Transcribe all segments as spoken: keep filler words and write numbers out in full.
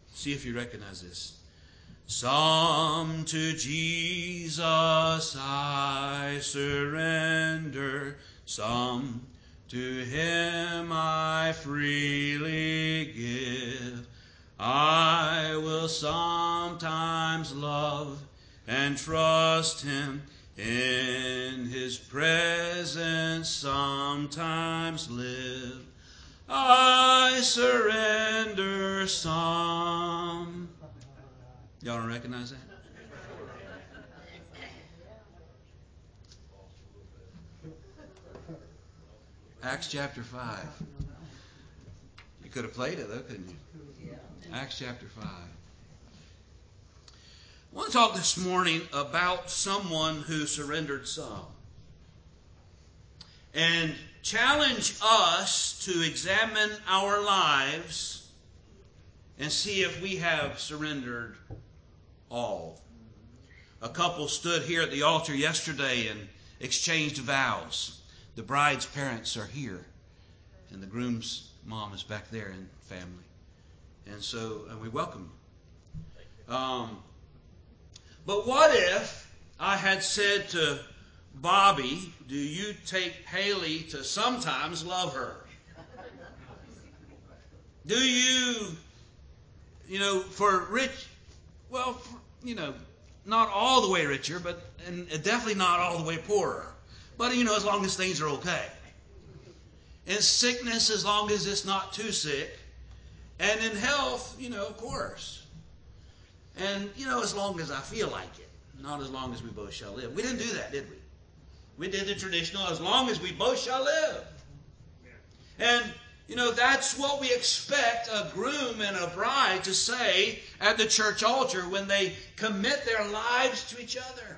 See if you recognize this. Some to Jesus I surrender, some to Him I freely give. I will sometimes love and trust Him, in His presence sometimes live. I surrender some. Y'all don't recognize that? Acts chapter five. You could have played it though, couldn't you? Acts chapter five. I want to talk this morning about someone who surrendered some. And challenge us to examine our lives and see if we have surrendered all. A couple stood here at the altar yesterday and exchanged vows. The bride's parents are here, and the groom's mom is back there and family. And so and we welcome them. Um, but what if I had said to Bobby, do you take Haley to sometimes love her? Do you, you know, for rich, well, for, you know, not all the way richer, but and definitely not all the way poorer. But, you know, as long as things are okay. In sickness, as long as it's not too sick. And in health, you know, of course. And, you know, as long as I feel like it. Not as long as we both shall live. We didn't do that, did we? We did the traditional, as long as we both shall live. And, you know, that's what we expect a groom and a bride to say at the church altar when they commit their lives to each other.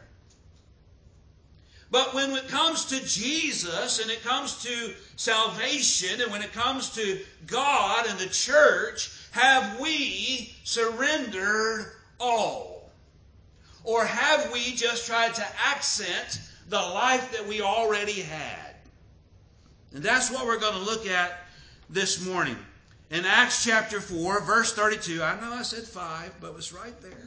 But when it comes to Jesus and it comes to salvation and when it comes to God and the church, have we surrendered all? Or have we just tried to accent the life that we already had? And that's what we're going to look at this morning. In Acts chapter four, verse thirty-two, I know I said five, but it was right there.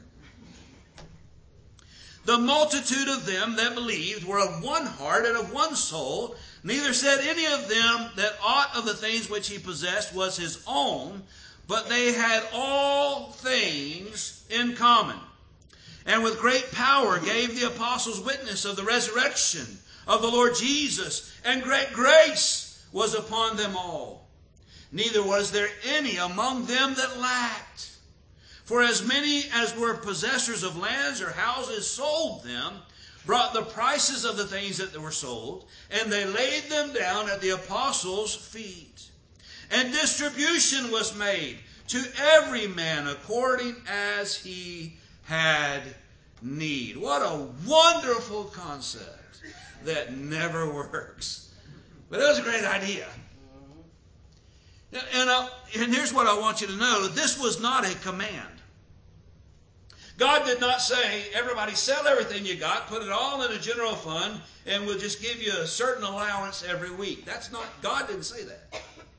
The multitude of them that believed were of one heart and of one soul. Neither said any of them that aught of the things which he possessed was his own, but they had all things in common. And with great power gave the apostles witness of the resurrection of the Lord Jesus, and great grace was upon them all. Neither was there any among them that lacked. For as many as were possessors of lands or houses sold them, brought the prices of the things that were sold, and they laid them down at the apostles' feet. And distribution was made to every man according as he had need. What a wonderful concept that never works. But it was a great idea. And, uh, and here's what I want you to know. This was not a command. God did not say, everybody sell everything you got, put it all in a general fund, and we'll just give you a certain allowance every week. That's not, God didn't say that.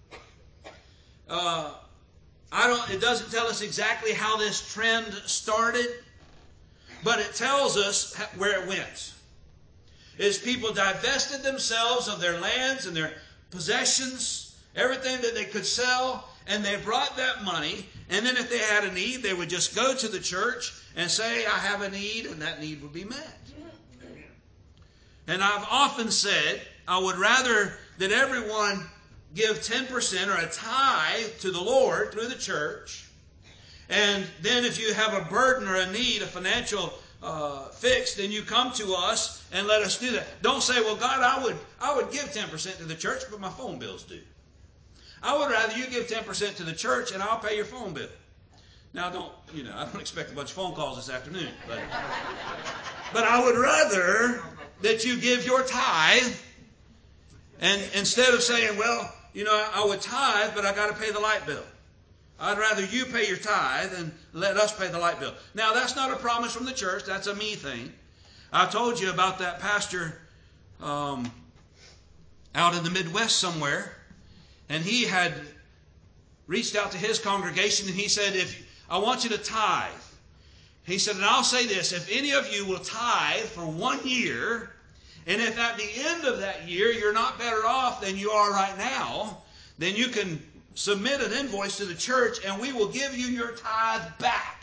Uh, I don't. It doesn't tell us exactly how this trend started, but it tells us where it went. Is people divested themselves of their lands and their possessions, everything that they could sell, and they brought that money, and then if they had a need, they would just go to the church and say, I have a need, and that need would be met. And I've often said, I would rather that everyone give ten percent or a tithe to the Lord through the church, and then if you have a burden or a need, a financial uh, fix, then you come to us and let us do that. Don't say, well, God, I would I would give ten percent to the church, but my phone bill's due. I would rather you give ten percent to the church and I'll pay your phone bill. Now, don't, you know, I don't expect a bunch of phone calls this afternoon, but, but I would rather that you give your tithe, and instead of saying, well, you know, I would tithe, but I got to pay the light bill. I'd rather you pay your tithe and let us pay the light bill. Now, that's not a promise from the church. That's a me thing. I told you about that pastor um, out in the Midwest somewhere, and he had reached out to his congregation, and he said, if I want you to tithe. He said, and I'll say this, if any of you will tithe for one year, and if at the end of that year you're not better off than you are right now, then you can submit an invoice to the church and we will give you your tithe back.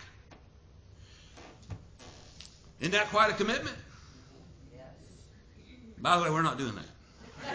Isn't that quite a commitment? Yes. By the way, we're not doing that.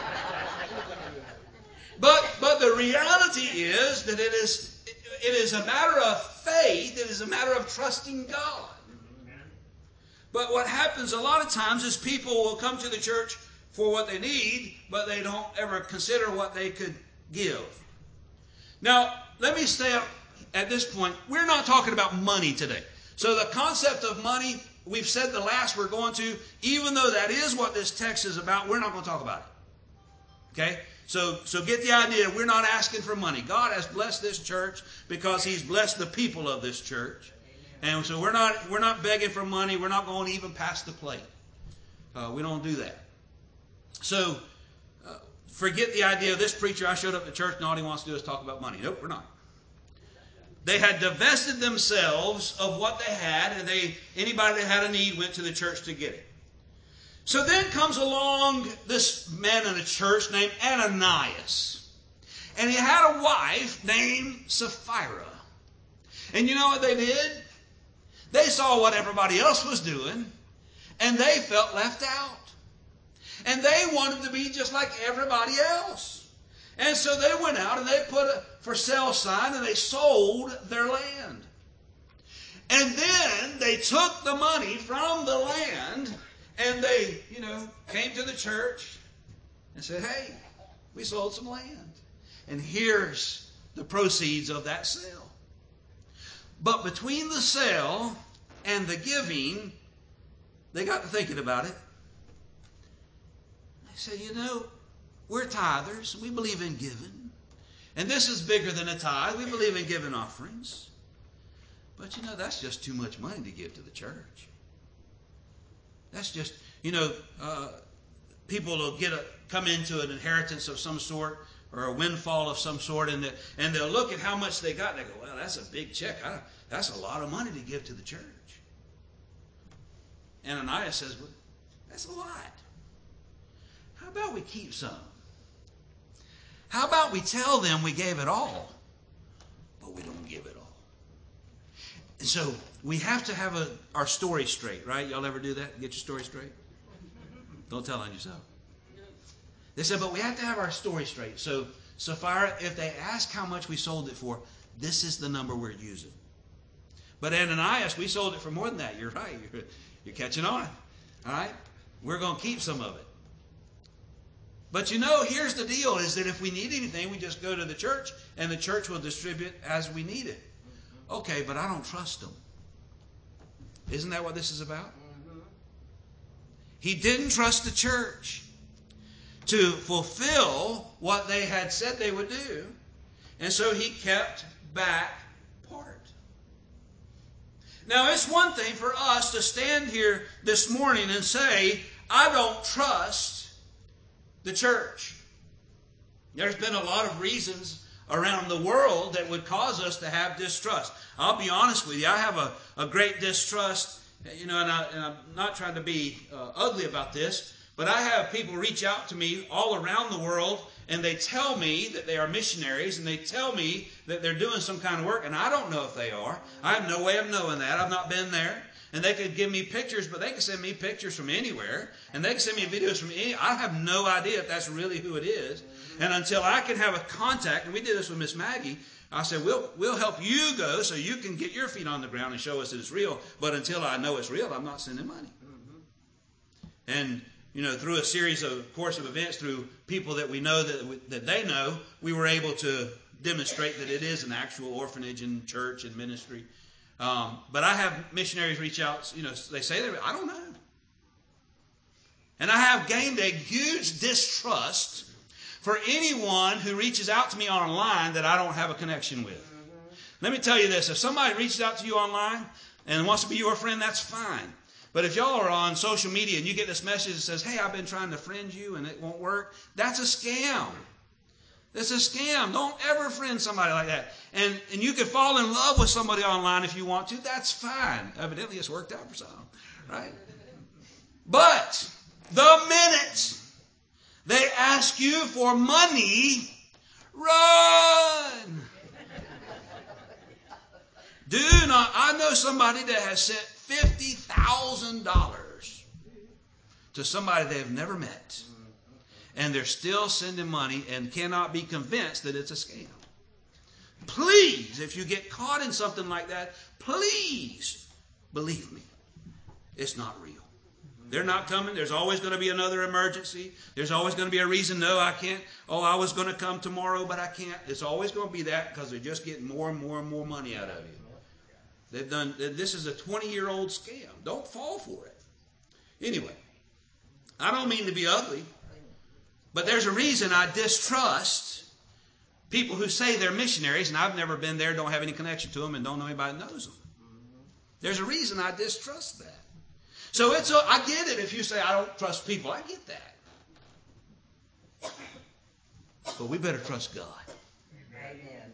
But but the reality is that it is it is a matter of faith. It is a matter of trusting God. But what happens a lot of times is people will come to the church for what they need, but they don't ever consider what they could give. Now, let me say at this point, we're not talking about money today. So the concept of money, we've said the last we're going to, even though that is what this text is about, we're not going to talk about it. Okay? So, so get the idea, we're not asking for money. God has blessed this church because He's blessed the people of this church. And so we're not we're not begging for money. We're not going even past the plate. Uh, we don't do that. So uh, forget the idea of this preacher, I showed up at church and all he wants to do is talk about money. Nope, we're not. They had divested themselves of what they had, and they anybody that had a need went to the church to get it. So then comes along this man in a church named Ananias. And he had a wife named Sapphira. And you know what they did? They saw what everybody else was doing, and they felt left out. And they wanted to be just like everybody else. And so they went out and they put a for sale sign and they sold their land. And then they took the money from the land and they, you know, came to the church and said, hey, we sold some land. And here's the proceeds of that sale. But between the sale and the giving, they got to thinking about it. They said, you know, we're tithers. We believe in giving. And this is bigger than a tithe. We believe in giving offerings. But, you know, that's just too much money to give to the church. That's just, you know, uh, people will get a, come into an inheritance of some sort or a windfall of some sort, and, the, and they'll look at how much they got, and they go, well, that's a big check. I, that's a lot of money to give to the church. Ananias says, well, that's a lot. How about we keep some? How about we tell them we gave it all, but we don't give it all? And so we have to have a, our story straight, right? Y'all ever do that? Get your story straight? Don't tell on yourself. They said, but we have to have our story straight. So, Sapphira, if they ask how much we sold it for, this is the number we're using. But Ananias, we sold it for more than that. You're right. You're, you're catching on. All right? We're going to keep some of it. But you know, here's the deal, is that if we need anything, we just go to the church, and the church will distribute as we need it. Okay, but I don't trust them. Isn't that what this is about? He didn't trust the church to fulfill what they had said they would do. And so he kept back part. Now, it's one thing for us to stand here this morning and say, I don't trust the church. There's been a lot of reasons around the world that would cause us to have distrust. I'll be honest with you, I have a, a great distrust, you know, and, I, and I'm not trying to be uh, ugly about this, but I have people reach out to me all around the world, and they tell me that they are missionaries, and they tell me that they're doing some kind of work, and I don't know if they are. I have no way of knowing that. I've not been there. And they could give me pictures, but they can send me pictures from anywhere, and they can send me videos from any. I have no idea if that's really who it is. And until I can have a contact, and we did this with Miss Maggie, I said, we'll, we'll help you go so you can get your feet on the ground and show us that it's real. But until I know it's real, I'm not sending money. Mm-hmm. And, you know, through a series of course of events, through people that we know that, that they know, we were able to demonstrate that it is an actual orphanage and church and ministry. Um, but I have missionaries reach out, you know, they say, they I don't know. And I have gained a huge distrust for anyone who reaches out to me online that I don't have a connection with. Mm-hmm. Let me tell you this. If somebody reaches out to you online and wants to be your friend, that's fine. But if y'all are on social media and you get this message that says, hey, I've been trying to friend you and it won't work, that's a scam. It's a scam. Don't ever friend somebody like that. And and you can fall in love with somebody online if you want to. That's fine. Evidently, it's worked out for some, right? But the minute they ask you for money, run. Do not. I know somebody that has sent fifty thousand dollars to somebody they have never met. And they're still sending money and cannot be convinced that it's a scam. Please, if you get caught in something like that, please believe me, it's not real. They're not coming. There's always going to be another emergency. There's always going to be a reason, no, I can't. Oh, I was going to come tomorrow, but I can't. It's always going to be that because they're just getting more and more and more money out of you. They've done. This is a twenty-year-old scam. Don't fall for it. Anyway, I don't mean to be ugly, but there's a reason I distrust people who say they're missionaries, and I've never been there, don't have any connection to them, and don't know anybody that knows them. There's a reason I distrust that. So it's a, I get it if you say I don't trust people. I get that. But we better trust God. Amen.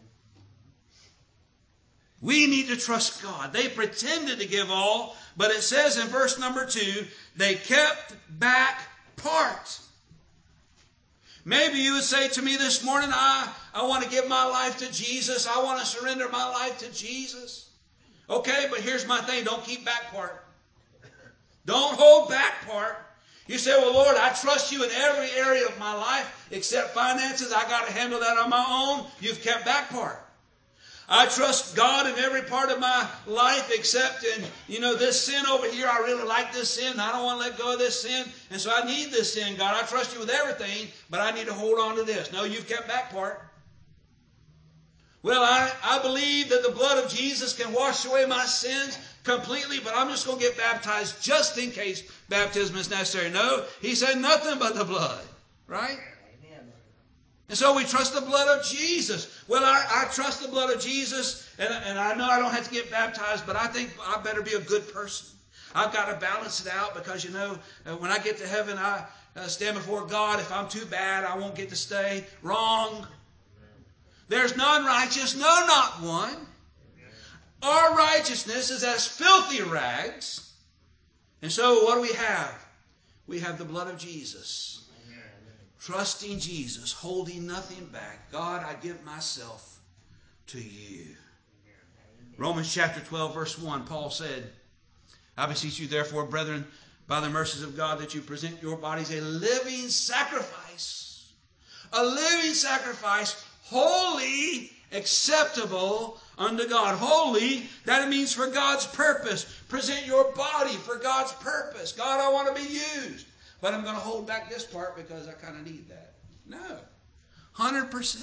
We need to trust God. They pretended to give all, but it says in verse number two, they kept back part. Maybe you would say to me this morning, I, I want to give my life to Jesus. I want to surrender my life to Jesus. Okay, but here's my thing. Don't keep back part. Don't hold back part. You say, well, Lord, I trust you in every area of my life except finances. I got to handle that on my own. You've kept back part. I trust God in every part of my life except in, you know, this sin over here. I really like this sin. I don't want to let go of this sin. And so I need this sin, God. I trust you with everything, but I need to hold on to this. No, you've kept back part. Well, I, I believe that the blood of Jesus can wash away my sins completely, but I'm just going to get baptized just in case baptism is necessary. No, he said nothing but the blood, right? And so we trust the blood of Jesus. Well, I, I trust the blood of Jesus, and, and I know I don't have to get baptized, but I think I better be a good person. I've got to balance it out because, you know, when I get to heaven, I uh, stand before God. If I'm too bad, I won't get to stay. Wrong. There's none righteous, no, not one. Our righteousness is as filthy rags. And so what do we have? We have the blood of Jesus. Trusting Jesus, holding nothing back. God, I give myself to you. Romans chapter twelve, verse one, Paul said, I beseech you therefore, brethren, by the mercies of God, that you present your bodies a living sacrifice. A living sacrifice, holy, acceptable unto God. Holy, that means for God's purpose. Present your body for God's purpose. God, I want to be used. But I'm going to hold back this part because I kind of need that. No. one hundred percent.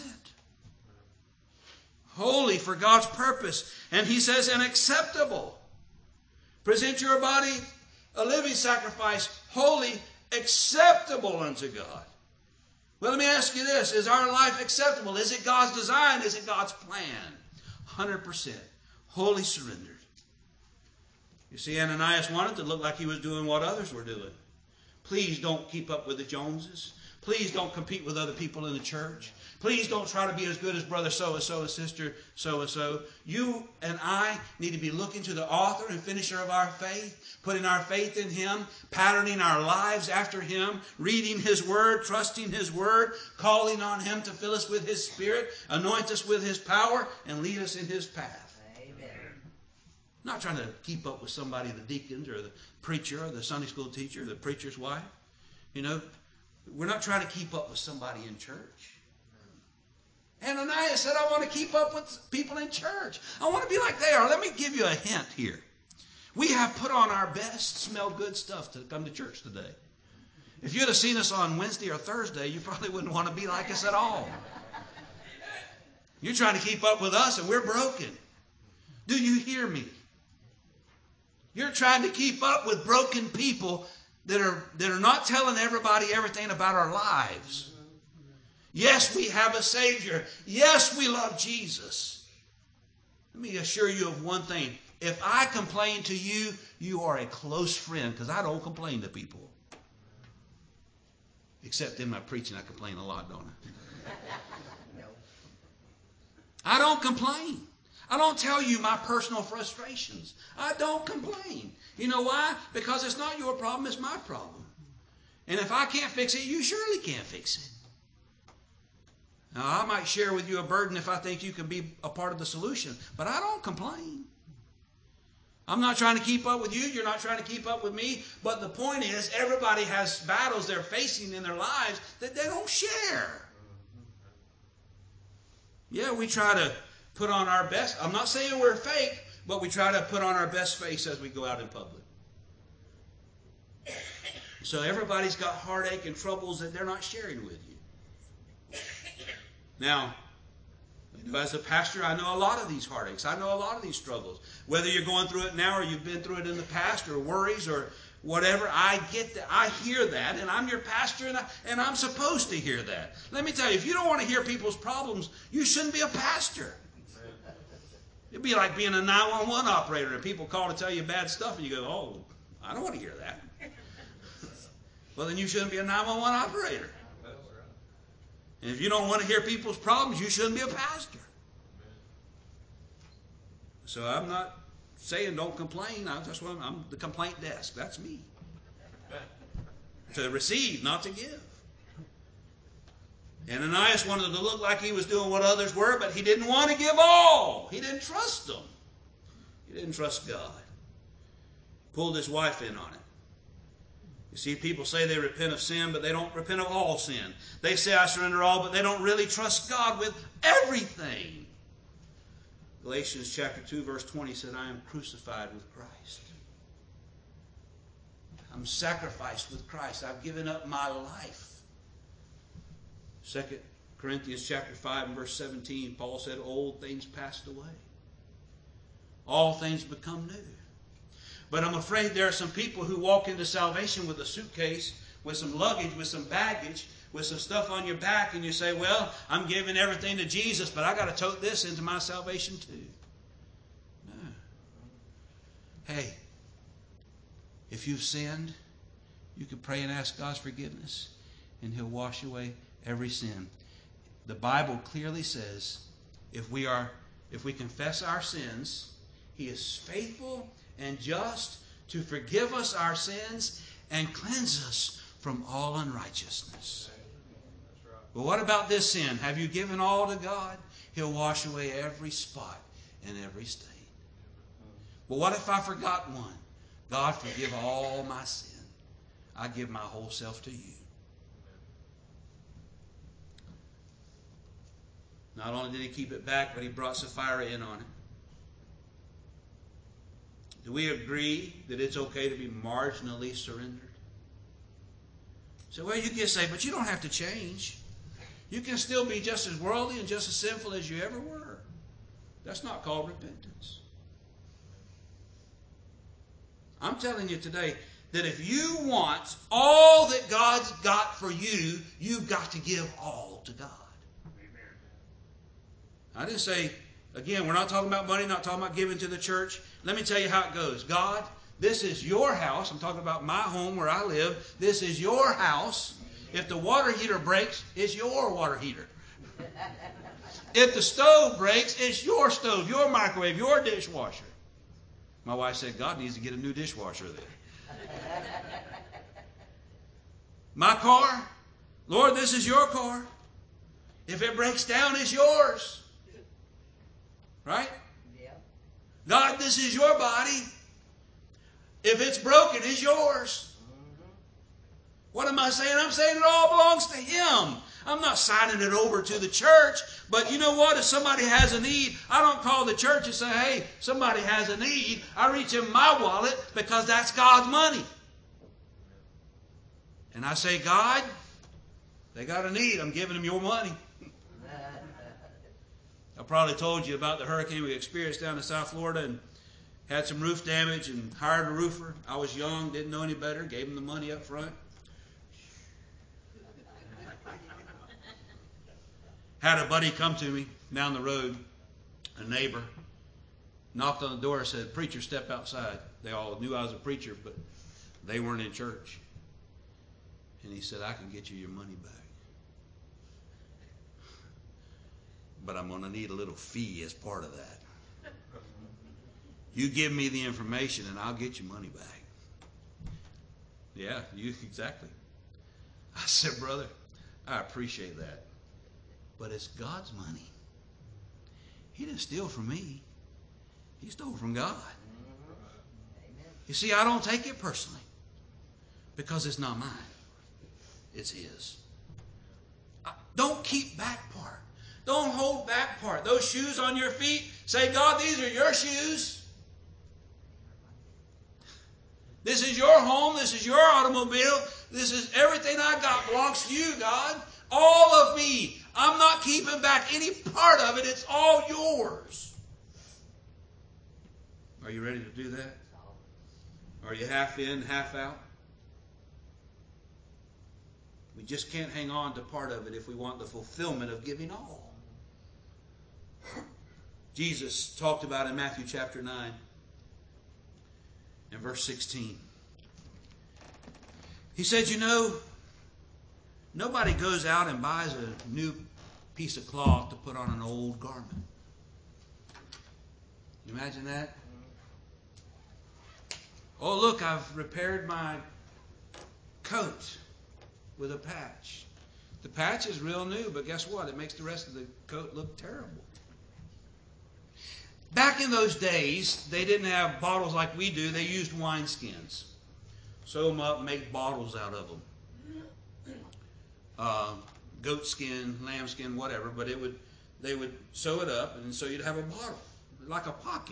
Holy for God's purpose. And he says, and acceptable. Present your body a living sacrifice, holy, acceptable unto God. Well, let me ask you this. Is our life acceptable? Is it God's design? Is it God's plan? one hundred percent. Wholly surrendered. You see, Ananias wanted to look like he was doing what others were doing. Please don't keep up with the Joneses. Please don't compete with other people in the church. Please don't try to be as good as brother so-and-so and sister so-and-so. You and I need to be looking to the author and finisher of our faith, putting our faith in him, patterning our lives after him, reading his word, trusting his word, calling on him to fill us with his spirit, anoint us with his power, and lead us in his path. I'm not trying to keep up with somebody, the deacons or the preacher or the Sunday school teacher, the preacher's wife. You know, we're not trying to keep up with somebody in church. Ananias said, I want to keep up with people in church. I want to be like they are. Let me give you a hint here. We have put on our best, smell good stuff to come to church today. If you'd have seen us on Wednesday or Thursday, you probably wouldn't want to be like us at all. You're trying to keep up with us and we're broken. Do you hear me? You're trying to keep up with broken people that are, that are not telling everybody everything about our lives. Yes, we have a Savior. Yes, we love Jesus. Let me assure you of one thing. If I complain to you, you are a close friend because I don't complain to people. Except in my preaching, I complain a lot, don't I? I don't complain. I don't tell you my personal frustrations. I don't complain. You know why? Because it's not your problem, it's my problem. And if I can't fix it, you surely can't fix it. Now, I might share with you a burden if I think you can be a part of the solution, but I don't complain. I'm not trying to keep up with you. You're not trying to keep up with me. But the point is, everybody has battles they're facing in their lives that they don't share. Yeah, we try to put on our best. I'm not saying we're fake, but we try to put on our best face as we go out in public. So everybody's got heartache and troubles that they're not sharing with you. Now, as a pastor, I know a lot of these heartaches. I know a lot of these struggles. Whether you're going through it now or you've been through it in the past or worries or whatever, I get that. I hear that, and I'm your pastor, and, I, and I'm supposed to hear that. Let me tell you, if you don't want to hear people's problems, you shouldn't be a pastor. It'd be like being a nine one one operator, and people call to tell you bad stuff, and you go, oh, I don't want to hear that. Well, then you shouldn't be a nine one one operator. And if you don't want to hear people's problems, you shouldn't be a pastor. So I'm not saying don't complain. I just want, I'm the complaint desk. That's me. To receive, not to give. Ananias wanted to look like he was doing what others were, but he didn't want to give all. He didn't trust them. He didn't trust God. Pulled his wife in on it. You see, people say they repent of sin, but they don't repent of all sin. They say, I surrender all, but they don't really trust God with everything. Galatians chapter two, verse twenty said, I am crucified with Christ. I'm sacrificed with Christ. I've given up my life. Second Corinthians chapter five and verse seventeen, Paul said, old things passed away. All things become new. But I'm afraid there are some people who walk into salvation with a suitcase, with some luggage, with some baggage, with some stuff on your back, and you say, well, I'm giving everything to Jesus, but I got to tote this into my salvation too. No. Hey, if you've sinned, you can pray and ask God's forgiveness, and He'll wash away every sin. The Bible clearly says, if we are, if we confess our sins, He is faithful and just to forgive us our sins and cleanse us from all unrighteousness. But what about this sin? Have you given all to God? He'll wash away every spot and every stain. But what if I forgot one? God, forgive all my sin. I give my whole self to you. Not only did he keep it back, but he brought Sapphira in on it. Do we agree that it's okay to be marginally surrendered? So, well, you can say, but you don't have to change. You can still be just as worldly and just as sinful as you ever were. That's not called repentance. I'm telling you today that if you want all that God's got for you, you've got to give all to God. I didn't say, again, we're not talking about money, not talking about giving to the church. Let me tell you how it goes. God, this is your house. I'm talking about my home where I live. This is your house. If the water heater breaks, it's your water heater. If the stove breaks, it's your stove, your microwave, your dishwasher. My wife said, God needs to get a new dishwasher then. My car, Lord, this is your car. If it breaks down, it's yours. Right? Yeah. God, this is your body. If it's broken, it's yours. Mm-hmm. What am I saying? I'm saying it all belongs to Him. I'm not signing it over to the church. But you know what? If somebody has a need, I don't call the church and say, hey, somebody has a need. I reach in my wallet because that's God's money. And I say, God, they got a need. I'm giving them your money. I probably told you about the hurricane we experienced down in South Florida and had some roof damage and hired a roofer. I was young, didn't know any better, gave him the money up front. Had a buddy come to me down the road, a neighbor, knocked on the door and said, preacher, step outside. They all knew I was a preacher, but they weren't in church. And he said, I can get you your money back. but I'm going to need a little fee as part of that. You give me the information and I'll get your money back. Yeah, you exactly. I said, brother, I appreciate that. But it's God's money. He didn't steal from me. He stole from God. You see, I don't take it personally because it's not mine. It's His. Don't keep back part. Don't hold back part. Those shoes on your feet, say, God, these are your shoes. This is your home. This is your automobile. This is everything I got belongs to you, God. All of me. I'm not keeping back any part of it. It's all yours. Are you ready to do that? Are you half in, half out? We just can't hang on to part of it if we want the fulfillment of giving all. Jesus talked about in Matthew chapter nine and verse sixteen. He said, you know, nobody goes out and buys a new piece of cloth to put on an old garment. You imagine that? Oh, look, I've repaired my coat with a patch. The patch is real new, but guess what? It makes the rest of the coat look terrible. Back in those days, they didn't have bottles like we do. They used wineskins. Sew them up, make bottles out of them. Uh, goat skin, lamb skin, whatever. But it would, they would sew it up, and so you'd have a bottle, like a pocket.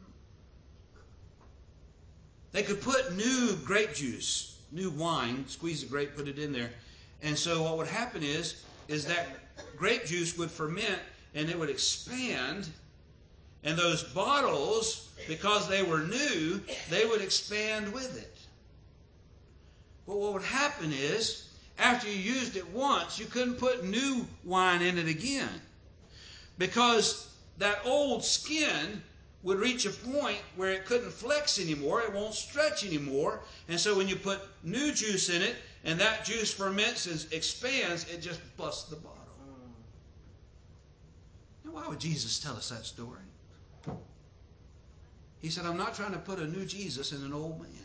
They could put new grape juice, new wine, squeeze the grape, put it in there. And so what would happen is, is that grape juice would ferment, and it would expand. And those bottles, because they were new, they would expand with it. But what would happen is, after you used it once, you couldn't put new wine in it again. Because that old skin would reach a point where it couldn't flex anymore, it won't stretch anymore. And so when you put new juice in it, and that juice ferments and expands, it just busts the bottle. Now, why would Jesus tell us that story? He said, I'm not trying to put a new Jesus in an old man.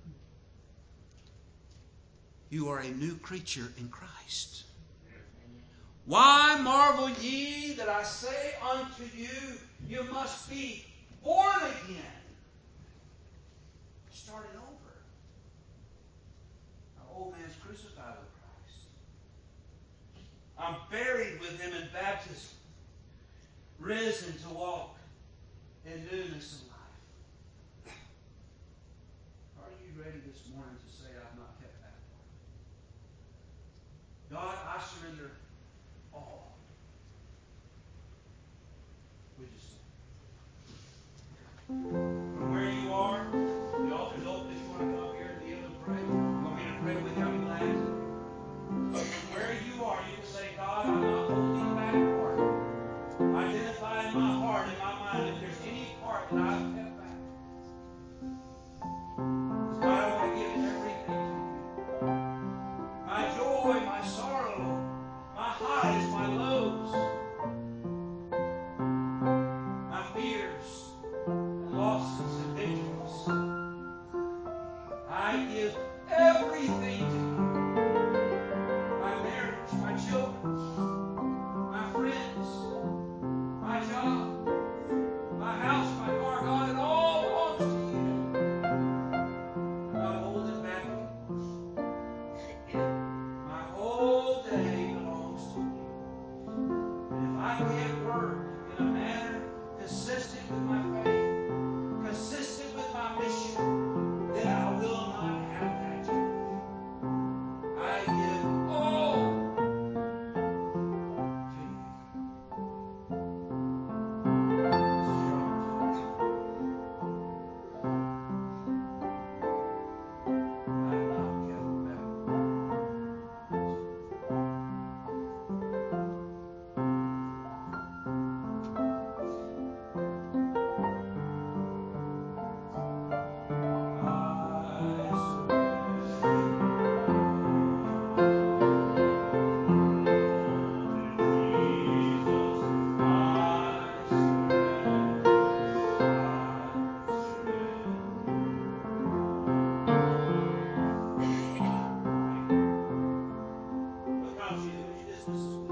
You are a new creature in Christ. Why marvel ye that I say unto you, you must be born again? Starting over. Our old man's crucified with Christ. I'm buried with him in baptism. Risen to walk in newness of life. Are you ready this morning to say, I've not kept that part? God, I surrender all. We just say. From where you are, the altar's open if you want to come up here and kneel and pray. You want me to pray with you? I'm glad. But from where you are, you can say, God, I'm not holding back part. Identify in my heart, in my mind, if there's any part that I've kept back. God, I want to give everything to you. My joy, my sorrow, my highs, my lows, my fears and losses and victories. I give everything to you. My marriage, my children, my friends, my job, my house, my car, God, it all belongs to you. I'm not holding back anymore. My whole day belongs to you. And if I can't work in a manner consistent with my faith, consistent with my mission, then I will not have that church. I give all to you. This is your opportunity. I have not kept back. business.